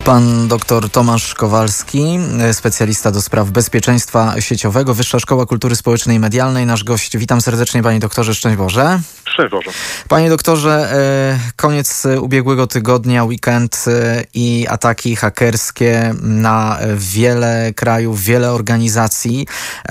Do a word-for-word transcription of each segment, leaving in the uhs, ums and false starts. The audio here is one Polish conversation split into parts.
Pan dr Tomasz Kowalski, specjalista do spraw bezpieczeństwa sieciowego, Wyższa Szkoła Kultury Społecznej i Medialnej. Nasz gość. Witam serdecznie, panie doktorze. Szczęść Boże. Szczęść Boże. Panie doktorze, koniec ubiegłego tygodnia, weekend i ataki hakerskie na wiele krajów, wiele organizacji.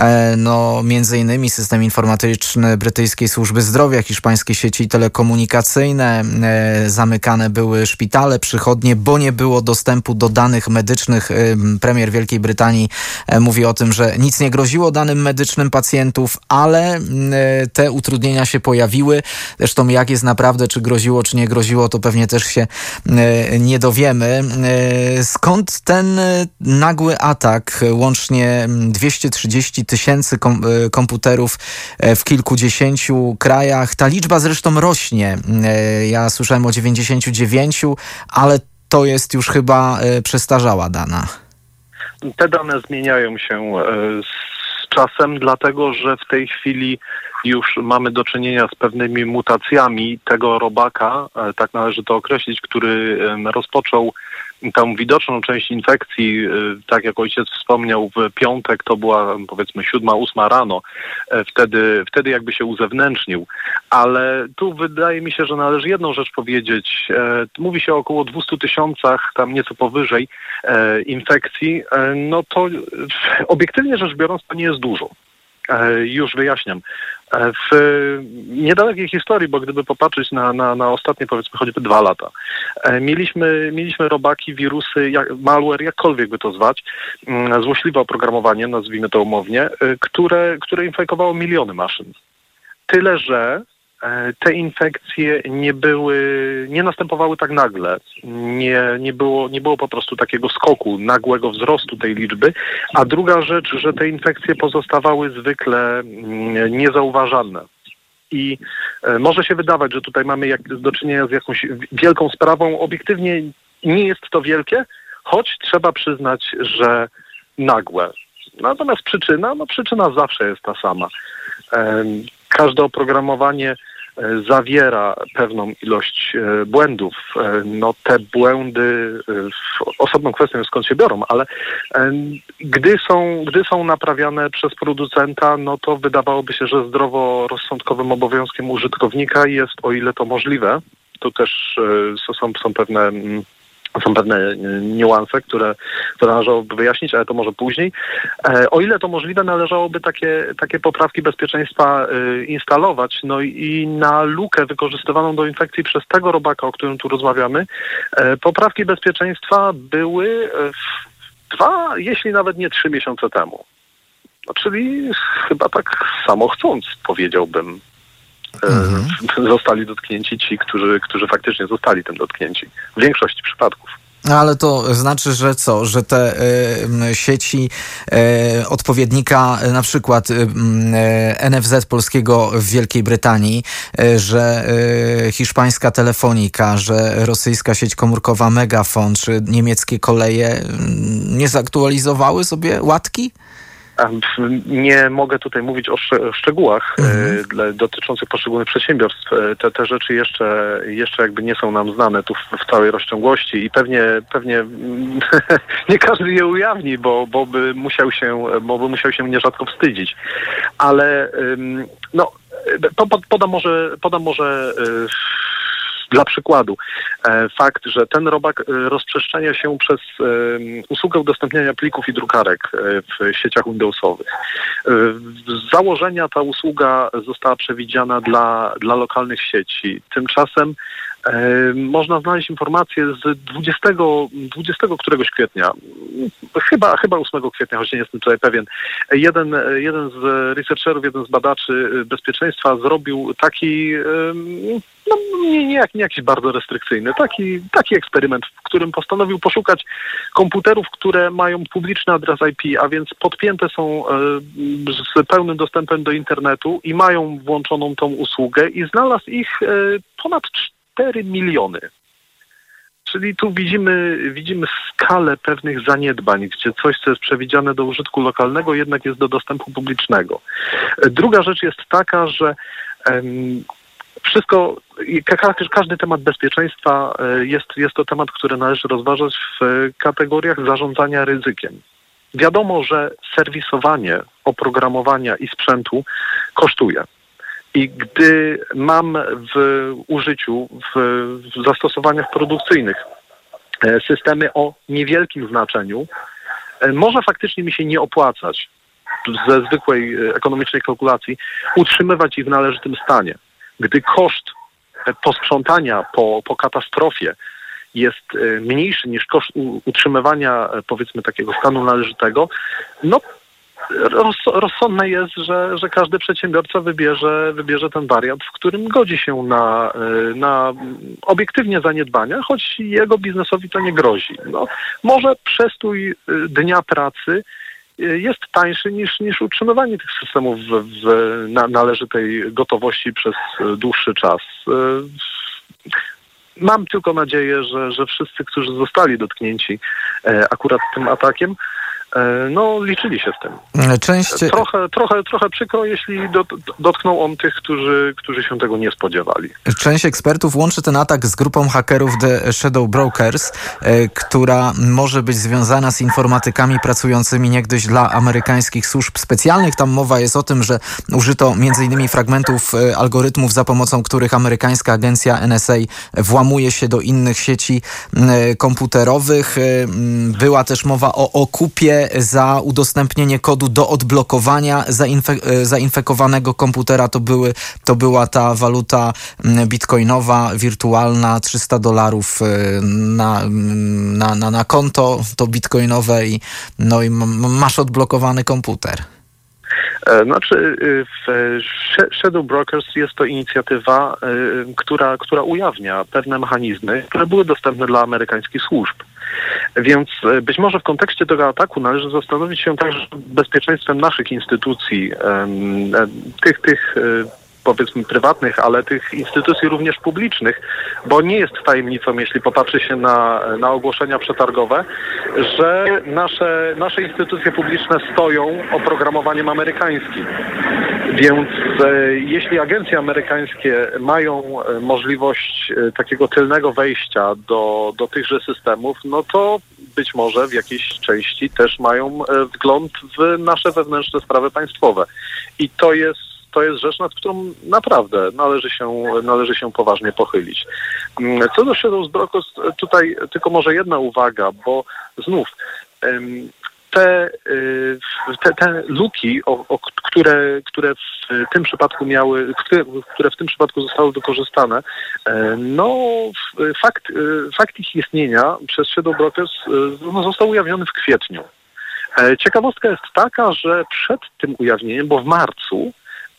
No, między innymi system informatyczny brytyjskiej służby zdrowia, hiszpańskie sieci telekomunikacyjne. Zamykane były szpitale, przychodnie, bo nie było dostępu do danych medycznych. Premier Wielkiej Brytanii mówi o tym, że nic nie groziło danym medycznym pacjentów, ale te utrudnienia się pojawiły. Zresztą jak jest naprawdę, czy groziło, czy nie groziło, to pewnie też się nie dowiemy. Skąd ten nagły atak? Łącznie dwieście trzydzieści tysięcy kom- komputerów w kilkudziesięciu krajach. Ta liczba zresztą rośnie. Ja słyszałem o dziewięćdziesięciu dziewięciu, ale to jest już chyba przestarzała dana. Te dane zmieniają się z czasem, dlatego że w tej chwili już mamy do czynienia z pewnymi mutacjami tego robaka, tak należy to określić, który rozpoczął tą widoczną część infekcji, tak jak ojciec wspomniał, w piątek to była powiedzmy siódma, ósma rano, wtedy, wtedy jakby się uzewnętrznił. Ale tu wydaje mi się, że należy jedną rzecz powiedzieć. Mówi się o około dwustu tysiącach, tam nieco powyżej infekcji. No to obiektywnie rzecz biorąc to nie jest dużo. Już wyjaśniam. W niedalekiej historii, bo gdyby popatrzeć na, na, na ostatnie powiedzmy choćby dwa lata, mieliśmy, mieliśmy robaki, wirusy, jak, malware, jakkolwiek by to zwać, złośliwe oprogramowanie, nazwijmy to umownie, które, które infekowało miliony maszyn. Tyle, że te infekcje nie były, nie następowały tak nagle. Nie, nie było, nie było po prostu takiego skoku, nagłego wzrostu tej liczby. A druga rzecz, że te infekcje pozostawały zwykle niezauważalne. I może się wydawać, że tutaj mamy jak, do czynienia z jakąś wielką sprawą. Obiektywnie nie jest to wielkie, choć trzeba przyznać, że nagłe. Natomiast przyczyna, no przyczyna zawsze jest ta sama. Każde oprogramowanie zawiera pewną ilość błędów. No te błędy, osobną kwestią jest skąd się biorą, ale gdy są, gdy są naprawiane przez producenta, no to wydawałoby się, że zdroworozsądkowym obowiązkiem użytkownika jest, o ile to możliwe, to też są, są pewne... Są pewne niuanse, które, które należałoby wyjaśnić, ale to może później. O ile to możliwe, należałoby takie, takie poprawki bezpieczeństwa instalować. No i na lukę wykorzystywaną do infekcji przez tego robaka, o którym tu rozmawiamy, poprawki bezpieczeństwa były dwa, jeśli nawet nie trzy miesiące temu. No, czyli chyba tak samo chcąc, powiedziałbym. Mhm. Zostali dotknięci ci, którzy, którzy faktycznie zostali tym dotknięci. W większości przypadków. Ale to znaczy, że co? Że te y, sieci y, odpowiednika na przykład y, y, N F Z polskiego w Wielkiej Brytanii, y, że y, hiszpańska Telefonika, że rosyjska sieć komórkowa Megafon, czy niemieckie koleje y, nie zaktualizowały sobie łatki? Nie mogę tutaj mówić o szcz- szczegółach mhm. e, dotyczących poszczególnych przedsiębiorstw. Te, te rzeczy jeszcze, jeszcze jakby nie są nam znane tu w, w całej rozciągłości i pewnie, pewnie nie każdy je ujawni, bo, bo, by musiał się, bo by musiał się nierzadko wstydzić. Ale ym, no, podam może, podam może yy, dla przykładu, fakt, że ten robak rozprzestrzenia się przez usługę udostępniania plików i drukarek w sieciach Windowsowych. Z założenia ta usługa została przewidziana dla, dla lokalnych sieci. Tymczasem można znaleźć informacje z dwudziestego, dwudziestego któregoś kwietnia, chyba, chyba ósmego kwietnia, choć nie jestem tutaj pewien. Jeden, jeden z researcherów, jeden z badaczy bezpieczeństwa zrobił taki, no nie, nie, nie jakiś bardzo restrykcyjny, taki, taki eksperyment, w którym postanowił poszukać komputerów, które mają publiczny adres I P, a więc podpięte są z pełnym dostępem do internetu i mają włączoną tą usługę i znalazł ich ponad cztery miliony. Czyli tu widzimy, widzimy skalę pewnych zaniedbań, gdzie coś, co jest przewidziane do użytku lokalnego, jednak jest do dostępu publicznego. Druga rzecz jest taka, że um, Wszystko, każdy, każdy temat bezpieczeństwa jest, jest to temat, który należy rozważać w kategoriach zarządzania ryzykiem. Wiadomo, że serwisowanie oprogramowania i sprzętu kosztuje. I gdy mam w użyciu, w, w zastosowaniach produkcyjnych systemy o niewielkim znaczeniu, może faktycznie mi się nie opłacać ze zwykłej ekonomicznej kalkulacji utrzymywać ich w należytym stanie. Gdy koszt posprzątania po, po katastrofie jest mniejszy niż koszt utrzymywania, powiedzmy, takiego stanu należytego, no rozsądne jest, że, że każdy przedsiębiorca wybierze, wybierze ten wariant, w którym godzi się na, na obiektywnie zaniedbania, choć jego biznesowi to nie grozi. No, może przestój dnia pracy jest tańszy niż, niż utrzymywanie tych systemów w, w na, należytej gotowości przez dłuższy czas. Mam tylko nadzieję, że, że wszyscy, którzy zostali dotknięci akurat tym atakiem, no, liczyli się z tym. Część... Trochę, trochę, trochę przykro, jeśli dot, dotknął on tych, którzy, którzy się tego nie spodziewali. Część ekspertów łączy ten atak z grupą hakerów The Shadow Brokers, która może być związana z informatykami pracującymi niegdyś dla amerykańskich służb specjalnych. Tam mowa jest o tym, że użyto między innymi fragmentów algorytmów, za pomocą których amerykańska agencja N S A włamuje się do innych sieci komputerowych. Była też mowa o okupie za udostępnienie kodu do odblokowania zainfe- zainfekowanego komputera. To, były, to była ta waluta bitcoinowa, wirtualna, trzysta dolarów na, na, na, na konto to bitcoinowe i, no i m- masz odblokowany komputer. Znaczy, w Shadow Brokers jest to inicjatywa, która, która ujawnia pewne mechanizmy, które były dostępne dla amerykańskich służb. Więc być może w kontekście tego ataku należy zastanowić się także nad bezpieczeństwem naszych instytucji, tych, tych powiedzmy prywatnych, ale tych instytucji również publicznych, bo nie jest tajemnicą, jeśli popatrzy się na, na ogłoszenia przetargowe, że nasze, nasze instytucje publiczne stoją oprogramowaniem amerykańskim. Więc e, jeśli agencje amerykańskie mają e, możliwość e, takiego tylnego wejścia do, do tychże systemów, no to być może w jakiejś części też mają e, wgląd w nasze wewnętrzne sprawy państwowe. I to jest To jest rzecz, nad którą naprawdę należy się, należy się poważnie pochylić. Co do Shadow Brokers, tutaj tylko może jedna uwaga, bo znów te, te, te luki, o, o, które, które w tym przypadku miały, które, które w tym przypadku zostały wykorzystane, no fakt, fakt ich istnienia przez Shadow Brokers no, został ujawniony w kwietniu. Ciekawostka jest taka, że przed tym ujawnieniem, bo w marcu,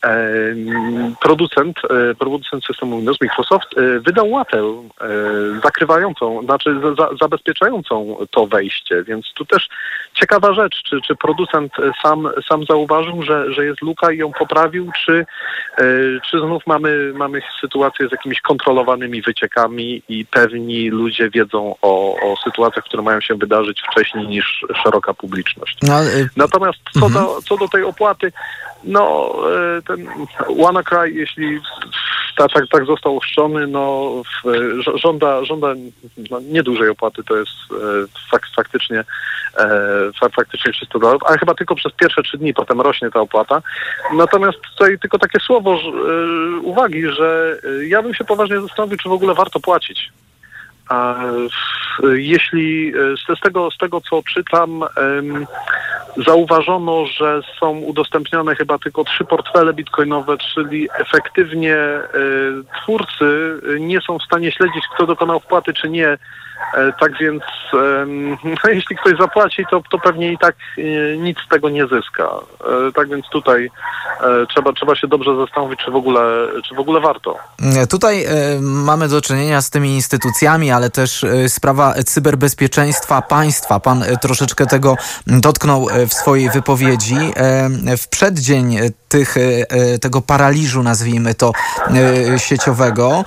Producent, producent systemu Windows, Microsoft, wydał łatę zakrywającą, znaczy za, zabezpieczającą to wejście, więc tu też ciekawa rzecz, czy, czy producent sam, sam zauważył, że, że jest luka i ją poprawił, czy, czy znów mamy, mamy sytuację z jakimiś kontrolowanymi wyciekami i pewni ludzie wiedzą o, o sytuacjach, które mają się wydarzyć wcześniej niż szeroka publiczność. No, ale... Natomiast co, mhm. do, co do tej opłaty, no ten WannaCry, jeśli tak, tak, tak został uszczony, no w, żąda, żąda no, niedużej opłaty, to jest fak, faktycznie e, faktycznie trzysta dolarów, ale chyba tylko przez pierwsze trzy dni, potem rośnie ta opłata. Natomiast tutaj tylko takie słowo że, e, uwagi, że ja bym się poważnie zastanowił, czy w ogóle warto płacić. A jeśli z tego, z tego co czytam, zauważono, że są udostępniane chyba tylko trzy portfele bitcoinowe, czyli efektywnie twórcy nie są w stanie śledzić, kto dokonał wpłaty, czy nie. Tak więc no, jeśli ktoś zapłaci, to, to pewnie i tak nic z tego nie zyska. Tak więc tutaj trzeba, trzeba się dobrze zastanowić, czy w ogóle, czy w ogóle warto. Tutaj mamy do czynienia z tymi instytucjami, ale też sprawa cyberbezpieczeństwa państwa. Pan troszeczkę tego dotknął w swojej wypowiedzi. W przeddzień tych, tego paraliżu, nazwijmy to, sieciowego.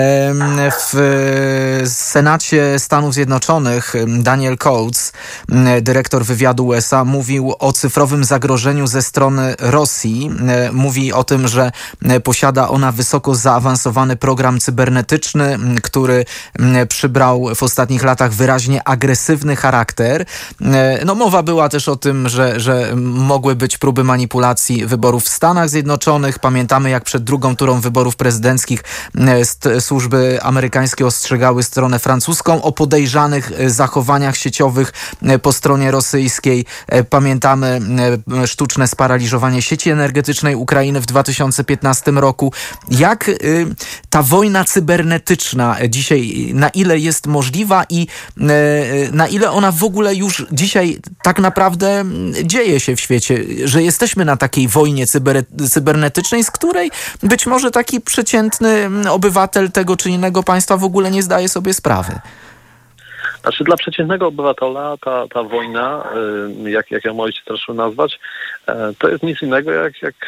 W Senacie Stanów Zjednoczonych Daniel Coats, dyrektor wywiadu U S A, mówił o cyfrowym zagrożeniu ze strony Rosji. Mówi o tym, że posiada ona wysoko zaawansowany program cybernetyczny, który przybrał w ostatnich latach wyraźnie agresywny charakter. No mowa była też o tym, że, że mogły być próby manipulacji wyborów w Stanach Zjednoczonych. Pamiętamy, jak przed drugą turą wyborów prezydenckich służby amerykańskie ostrzegały stronę francuską o podejrzanych zachowaniach sieciowych po stronie rosyjskiej. Pamiętamy sztuczne sparaliżowanie sieci energetycznej Ukrainy w dwa tysiące piętnastym roku. Jak ta wojna cybernetyczna dzisiaj, na ile jest możliwa i na ile ona w ogóle już dzisiaj tak naprawdę dzieje się w świecie, że jesteśmy na takiej wojnie cyber, cybernetycznej, z której być może taki przeciętny obywatel tego czy innego państwa w ogóle nie zdaje sobie sprawy? Znaczy dla przeciętnego obywatela ta, ta wojna, jak, jak ją możecie też nazwać, to jest nic innego jak, jak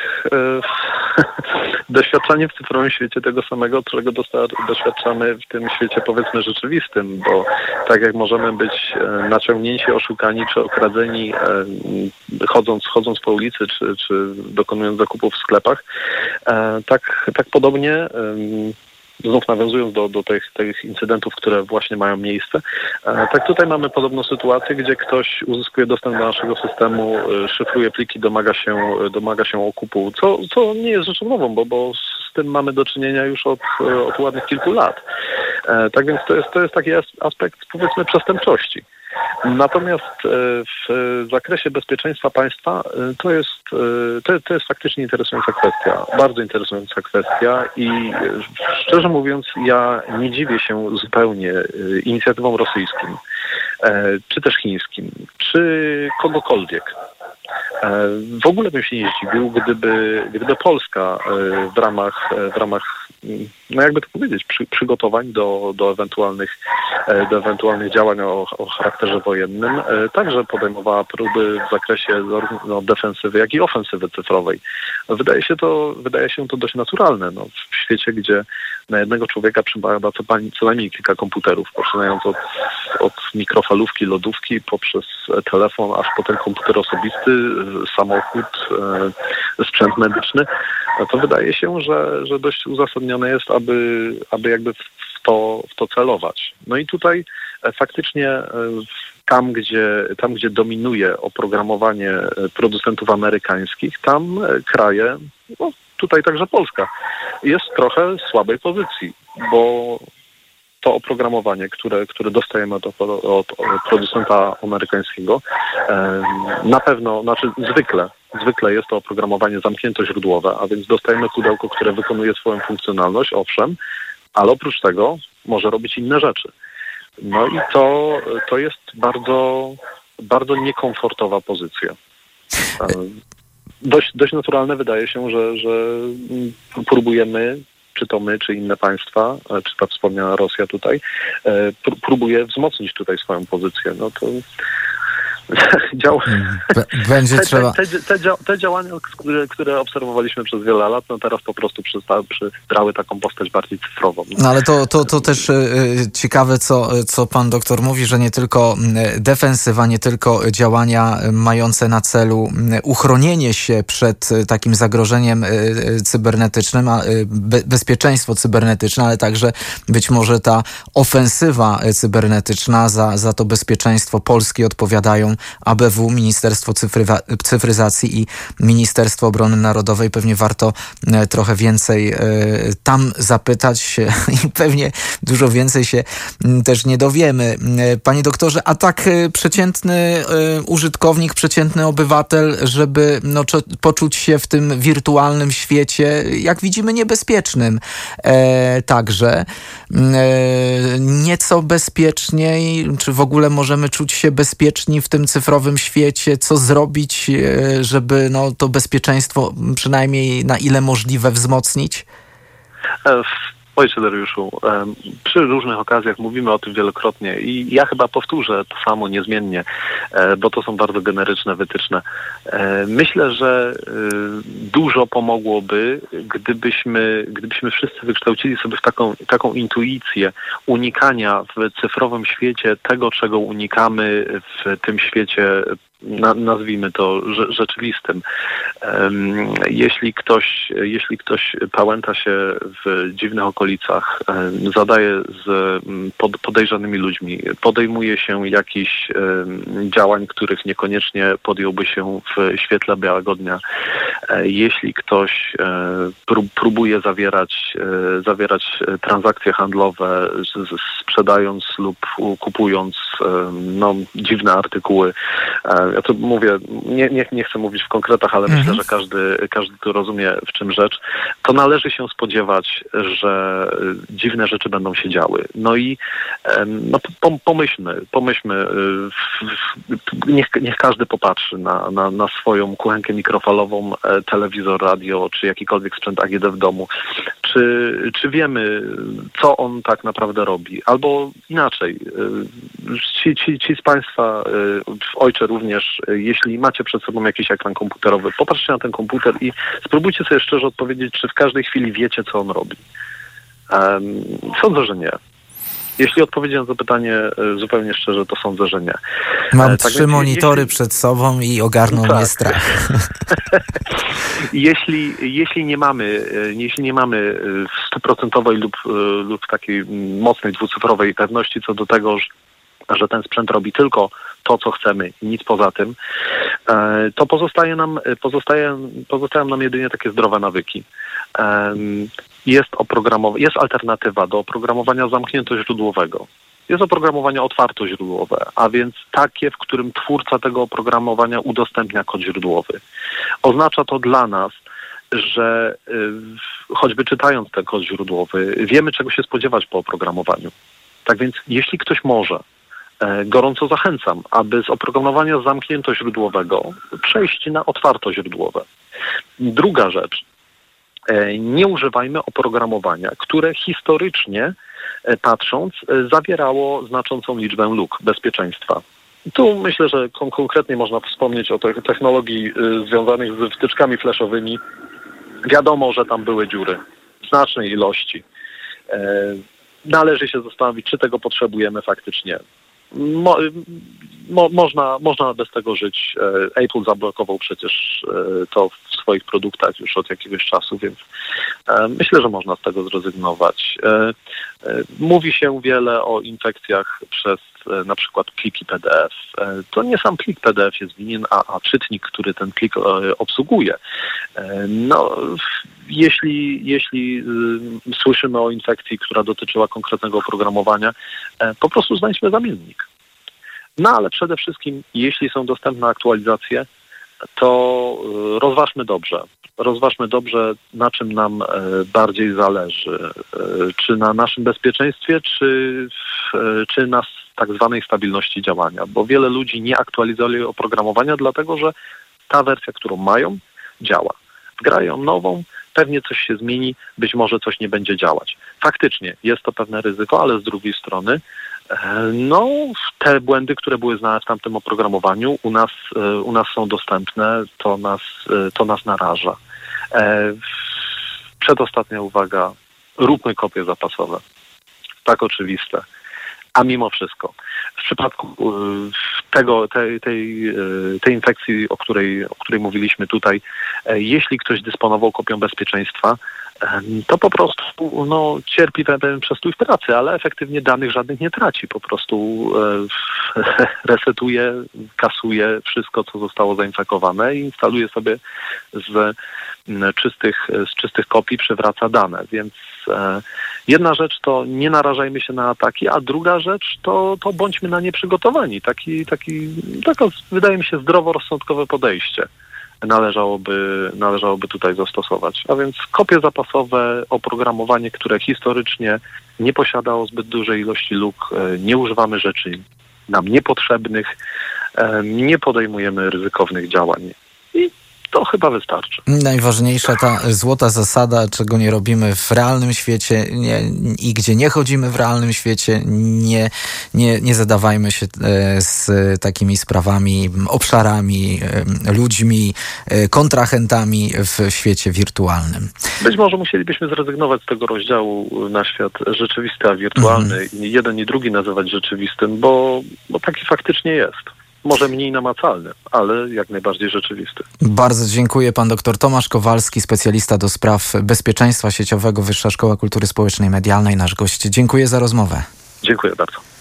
doświadczanie w cyfrowym świecie tego samego, którego doświadczamy w tym świecie, powiedzmy, rzeczywistym, bo tak jak możemy być naciągnięci, oszukani czy okradzeni chodząc, chodząc po ulicy czy, czy dokonując zakupów w sklepach, tak, tak podobnie znów nawiązując do, do tych, tych incydentów, które właśnie mają miejsce, tak tutaj mamy podobną sytuację, gdzie ktoś uzyskuje dostęp do naszego systemu, szyfruje pliki, domaga się, domaga się okupu, co, co nie jest rzeczą nową, bo, bo z tym mamy do czynienia już od, od ładnych kilku lat. Tak więc to jest, to jest taki aspekt, powiedzmy, przestępczości. Natomiast w zakresie bezpieczeństwa państwa to jest, to, to jest faktycznie interesująca kwestia, bardzo interesująca kwestia i szczerze mówiąc ja nie dziwię się zupełnie inicjatywom rosyjskim, czy też chińskim, czy kogokolwiek. W ogóle bym się nie zdziwił, gdyby, gdyby Polska w ramach, w ramach no jakby to powiedzieć, przy, przygotowań do, do, ewentualnych, do ewentualnych działań o, o charakterze wojennym także podejmowała próby w zakresie zarówno defensywy, jak i ofensywy cyfrowej. Wydaje się to, wydaje się to dość naturalne. No, w świecie, gdzie na jednego człowieka przypada co, co najmniej kilka komputerów, poczynając od, od mikrofalówki, lodówki, poprzez telefon, aż potem komputer osobisty, samochód, sprzęt medyczny, no to wydaje się, że, że dość uzasadnione jest, aby, aby jakby w to, w to celować. No i tutaj faktycznie tam, gdzie, tam, gdzie dominuje oprogramowanie producentów amerykańskich, tam kraje, no tutaj także Polska, jest trochę w słabej pozycji, bo to oprogramowanie, które, które dostajemy od, od producenta amerykańskiego, na pewno, znaczy zwykle, zwykle jest to oprogramowanie zamkniętoźródłowe, a więc dostajemy pudełko, które wykonuje swoją funkcjonalność, owszem, ale oprócz tego może robić inne rzeczy. No i to, to jest bardzo, bardzo niekomfortowa pozycja. Dość, dość naturalne wydaje się, że, że próbujemy, czy to my, czy inne państwa, czy ta wspomniana Rosja tutaj, próbuje wzmocnić tutaj swoją pozycję. No to dział... Będzie te, trzeba... te, te, te, dzia... te działania, które, które obserwowaliśmy przez wiele lat, no teraz po prostu przybrały taką postać bardziej cyfrową. No ale to, to, to też y, ciekawe, co, co pan doktor mówi, że nie tylko defensywa, nie tylko działania mające na celu uchronienie się przed takim zagrożeniem y, cybernetycznym, a, y, be, bezpieczeństwo cybernetyczne, ale także być może ta ofensywa cybernetyczna, za, za to bezpieczeństwo Polski odpowiadają A B W, Ministerstwo Cyfrywa- Cyfryzacji i Ministerstwo Obrony Narodowej. Pewnie warto e, trochę więcej e, tam zapytać i pewnie dużo więcej się m, też nie dowiemy. E, panie doktorze, a tak e, przeciętny e, użytkownik, przeciętny obywatel, żeby no, czo- poczuć się w tym wirtualnym świecie, jak widzimy, niebezpiecznym e, także. E, nieco bezpieczniej, czy w ogóle możemy czuć się bezpieczni w tym cyfrowym świecie, co zrobić, żeby no, to bezpieczeństwo przynajmniej na ile możliwe wzmocnić? Ojcze Dariuszu, przy różnych okazjach mówimy o tym wielokrotnie i ja chyba powtórzę to samo niezmiennie, bo to są bardzo generyczne wytyczne. Myślę, że dużo pomogłoby, gdybyśmy, gdybyśmy wszyscy wykształcili sobie taką, taką intuicję unikania w cyfrowym świecie tego, czego unikamy w tym świecie, Na, nazwijmy to rzeczywistym. Um, jeśli ktoś, jeśli ktoś pałęta się w dziwnych okolicach, um, zadaje z pod, podejrzanymi ludźmi, podejmuje się jakichś um, działań, których niekoniecznie podjąłby się w świetle białego dnia. E, jeśli ktoś e, prób, próbuje zawierać, e, zawierać transakcje handlowe, z, z, sprzedając lub kupując e, no, dziwne artykuły, e, ja to mówię, nie, nie, nie chcę mówić w konkretach, ale mhm. myślę, że każdy, każdy tu rozumie, w czym rzecz. To należy się spodziewać, że dziwne rzeczy będą się działy. No i no, pomyślmy, pomyślmy, niech, niech każdy popatrzy na, na, na swoją kuchenkę mikrofalową, telewizor, radio, czy jakikolwiek sprzęt A G D w domu. Czy, czy wiemy, co on tak naprawdę robi? Albo inaczej, ci, ci, ci z Państwa, ojcze również, jeśli macie przed sobą jakiś ekran komputerowy, popatrzcie na ten komputer i spróbujcie sobie szczerze odpowiedzieć, czy w każdej chwili wiecie, co on robi. Um, sądzę, że nie. Jeśli odpowiedzieć na to pytanie zupełnie szczerze, to sądzę, że nie. Mam e, trzy tak monitory jeśli... przed sobą i ogarnął tak. mnie strach. jeśli, jeśli nie mamy, jeśli nie mamy stuprocentowej lub, lub takiej mocnej dwucyfrowej pewności co do tego, że że ten sprzęt robi tylko to, co chcemy i nic poza tym, to pozostaje nam, pozostaje, pozostają nam jedynie takie zdrowe nawyki. Jest oprogramow- jest alternatywa do oprogramowania zamkniętoźródłowego. Jest oprogramowanie otwartoźródłowe, a więc takie, w którym twórca tego oprogramowania udostępnia kod źródłowy. Oznacza to dla nas, że choćby czytając ten kod źródłowy, wiemy, czego się spodziewać po oprogramowaniu. Tak więc jeśli ktoś może, gorąco zachęcam, aby z oprogramowania zamkniętoźródłowego przejść na otwartoźródłowe. Druga rzecz. Nie używajmy oprogramowania, które historycznie patrząc zawierało znaczącą liczbę luk bezpieczeństwa. Tu myślę, że kon- konkretnie można wspomnieć o te- technologii y, związanych z wtyczkami flashowymi. Wiadomo, że tam były dziury w znacznej ilości. E, należy się zastanowić, czy tego potrzebujemy faktycznie. Mo, mo, można, można bez tego żyć. Apple zablokował przecież to w swoich produktach już od jakiegoś czasu, więc myślę, że można z tego zrezygnować. Mówi się wiele o infekcjach przez na przykład pliki P D F. To nie sam plik P D F jest winien, a, a czytnik, który ten plik obsługuje. No, jeśli, jeśli słyszymy o infekcji, która dotyczyła konkretnego oprogramowania, po prostu znajdźmy zamiennik. No ale przede wszystkim, jeśli są dostępne aktualizacje, to rozważmy dobrze. Rozważmy dobrze, na czym nam bardziej zależy. Czy na naszym bezpieczeństwie, czy, czy na tak zwanej stabilności działania. Bo wiele ludzi nie aktualizuje oprogramowania, dlatego że ta wersja, którą mają, działa. Wgrają nową, pewnie coś się zmieni, być może coś nie będzie działać. Faktycznie jest to pewne ryzyko, ale z drugiej strony no, te błędy, które były znane w tamtym oprogramowaniu u nas, u nas są dostępne, to nas, to nas naraża. Przedostatnia uwaga, róbmy kopie zapasowe. Tak oczywiste. A mimo wszystko, w przypadku tego, tej, tej, tej infekcji, o której, o której mówiliśmy tutaj, jeśli ktoś dysponował kopią bezpieczeństwa, to po prostu no, cierpi pewien przestój w pracy, ale efektywnie danych żadnych nie traci. Po prostu e, resetuje, kasuje wszystko, co zostało zainfekowane i instaluje sobie z czystych, z czystych kopii, przywraca dane. Więc e, jedna rzecz to nie narażajmy się na ataki, a druga rzecz to, to bądźmy na nie przygotowani. Taki, taki, taka, wydaje mi się, zdroworozsądkowe podejście należałoby, należałoby tutaj zastosować. A więc kopie zapasowe, oprogramowanie, które historycznie nie posiadało zbyt dużej ilości luk, nie używamy rzeczy nam niepotrzebnych, nie podejmujemy ryzykownych działań. I to chyba wystarczy. Najważniejsza ta złota zasada, czego nie robimy w realnym świecie nie, i gdzie nie chodzimy w realnym świecie, nie, nie, nie zadawajmy się z takimi sprawami, obszarami, ludźmi, kontrahentami w świecie wirtualnym. Być może musielibyśmy zrezygnować z tego rozdziału na świat rzeczywisty, a wirtualny mm. i jeden i drugi nazywać rzeczywistym, bo, bo taki faktycznie jest. Może mniej namacalny, ale jak najbardziej rzeczywisty. Bardzo dziękuję. Pan doktor Tomasz Kowalski, specjalista do spraw bezpieczeństwa sieciowego, Wyższa Szkoła Kultury Społecznej i Medialnej, nasz gość. Dziękuję za rozmowę. Dziękuję bardzo.